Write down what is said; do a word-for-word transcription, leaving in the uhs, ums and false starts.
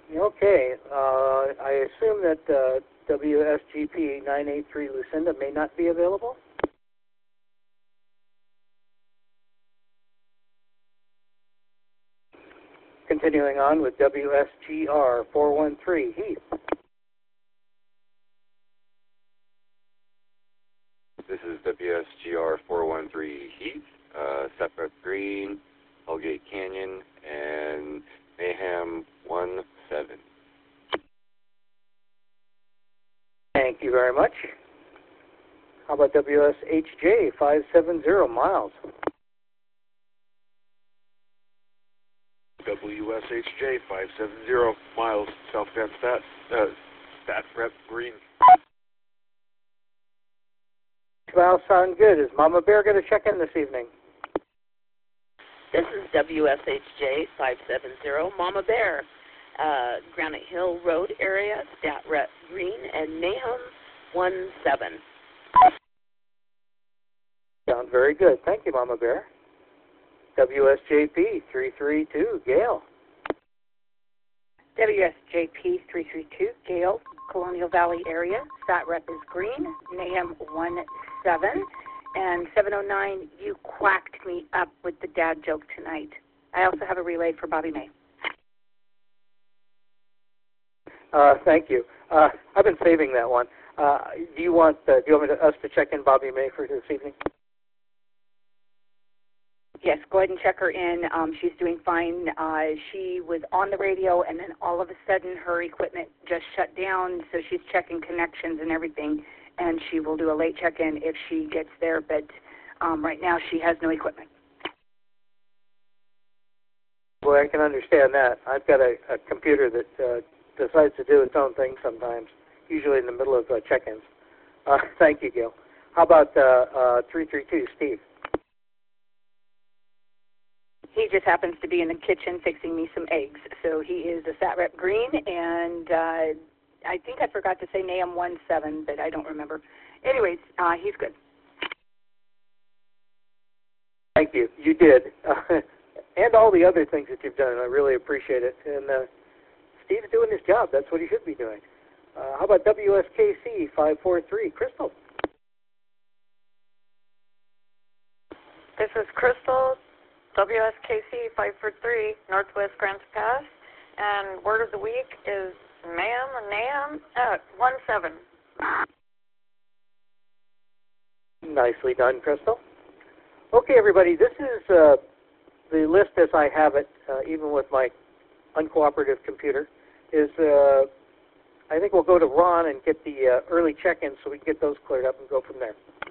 Okay. Uh, I assume that uh, W S G P nine eight three Lucinda may not be available? Continuing on with W S G R four one three, Heath. This is W S G R four one three Heath, uh, Separate Green, Hellgate Canyon, and Mayhem one seven. Thank you very much. How about W S H J five seven zero, Miles? W S H J five seven zero, Miles, South Bend Stat, uh, Stat Rep Green. Well, sound good. Is Mama Bear going to check in this evening? This is W S H J five seven zero, Mama Bear, uh, Granite Hill Road area, Stat Rep Green, and Nahum one seven. Sound very good. Thank you, Mama Bear. W S J P three three two, Gail. W S J P three three two, Gail, Colonial Valley area. Stat Rep is Green, Nahum one seven. And seven oh nine, you quacked me up with the dad joke tonight. I also have a relay for Bobby May. Uh, thank you. Uh, I've been saving that one. Uh, do you want uh, do you want me to, us to check in Bobby May for this evening? Yes, go ahead and check her in. Um, she's doing fine. Uh, she was on the radio, and then all of a sudden her equipment just shut down, so she's checking connections and everything, and she will do a late check-in if she gets there, but um, right now she has no equipment. Well, I can understand that. I've got a, a computer that uh, decides to do its own thing sometimes, usually in the middle of uh, check-ins. Uh, thank you, Gil. How about uh, uh, three three two, Steve? He just happens to be in the kitchen fixing me some eggs. So he is a Sat Rep Green, and uh, I think I forgot to say Nahum one seven, but I don't remember. Anyways, uh, he's good. Thank you. You did. Uh, and all the other things that you've done. I really appreciate it. And uh, Steve's doing his job. That's what he should be doing. Uh, how about W S K C five four three, Crystal? This is Crystal, W S K C five four three, Northwest Grants Pass, and word of the week is ma'am or Nahum uh, one seven. Nicely done, Crystal. Okay, everybody, this is uh, the list as I have it, uh, even with my uncooperative computer, is uh, I think we'll go to Ron and get the uh, early check-ins so we can get those cleared up and go from there.